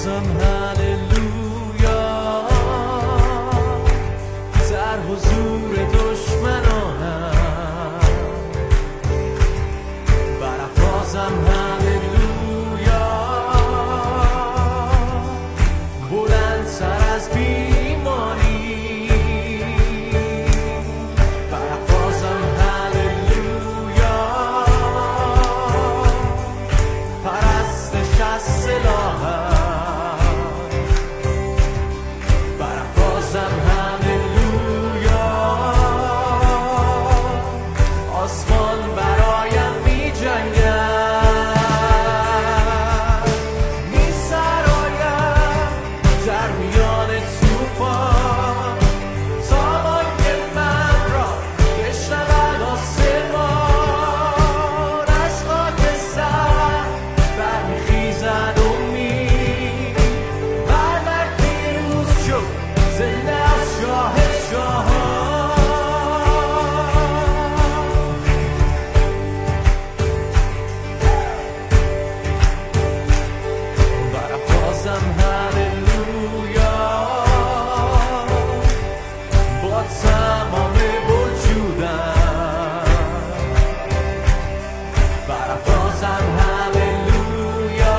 برافرازم هللویا در حضور دشمنانم، برافرازم هللویا بلندتر از بیماری، برافرازم هللویا پرستش از سلاحم، برافرازم هللویا آسمان برایم می جنگد، می سرایم در میان طوفان تا بانگ من را بشنود آسمان، از خاک سر برمیخیزد امید، مرگ پیروز شد زنده از شاه شاهان، برافرازم هللویا با تمام وجودم، برافرازم هللویا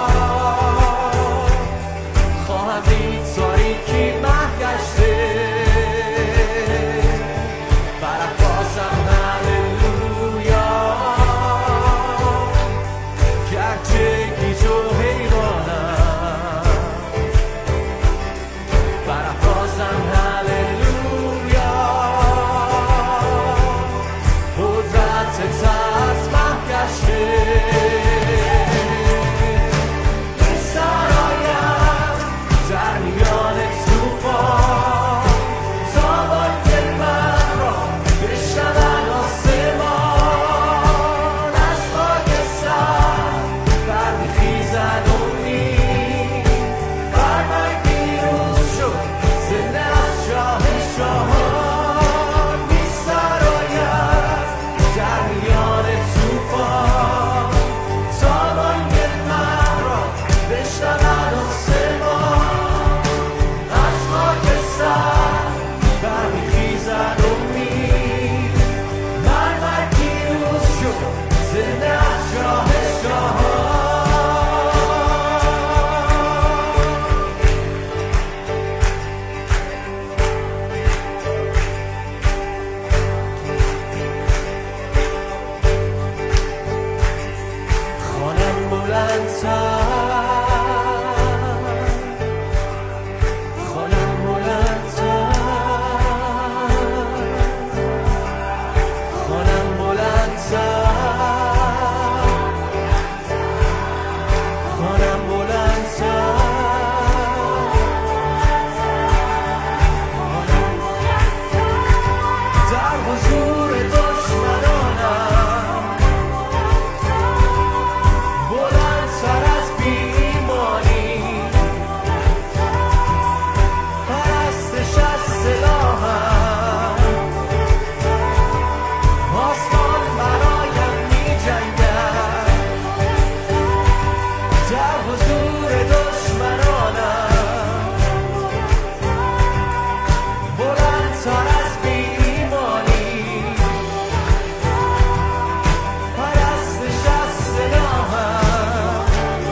خواهم دید تاریکی مهگشته، برافرازم هللویا گرچه گیج و حیرانم، برافرازم هللویا قدرت از مهگشته، می سرایم در میان طوفان تا بانگ من را بشنود آسمان، از خاک سر برمیخیزد امید، بر من پیروز شد زنده از شاه شاهان، می سرایم در میان طوفان تا بانگ من را بشنود آسمان، از خاک سر برمیخیزد امید، بر من پیروز شد زنده از شاه شاهان. خانم بلندتر، خانم بلندتر، خانم بلندتر، خانم بلندتر در حضور دشمنانم، بلندتر از بیماری، پرستش از سلاحم، آسمان برایم می جنگد، در حضور دشمنانم، بلندتر از بیماری، پرستش از سلاحم،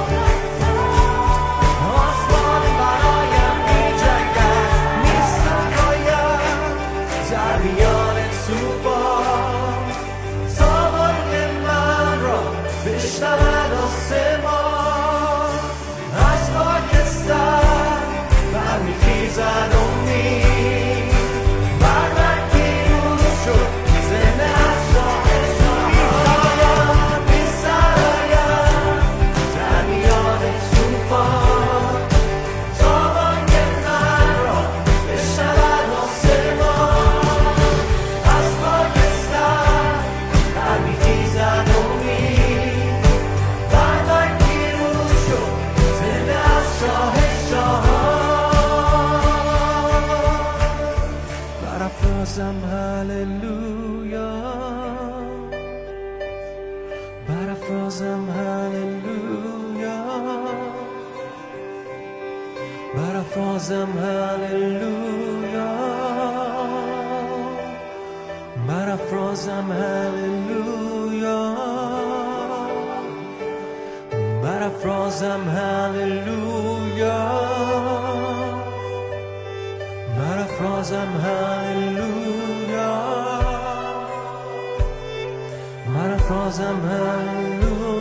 آسمان برایم می جنگد، می سرایم در میان طوفان تا بانگ من را بشنود آسمان، از خاک سر برمیخیزد امید، بر من پیروز شد زنده از شاه شاهان، می سرایم در میان طوفان تا بانگ من را بشنود آسمان، از خاک سر برمیخیزد امید، بر من پیروز شد زنده از شاه شاهان، برافرازم هللویا، برافرازم هللویا برافرازم هللویا، برافرازم هللویا، برافرازم هللویا، برافرازم هللویا، برافرازم هللویا.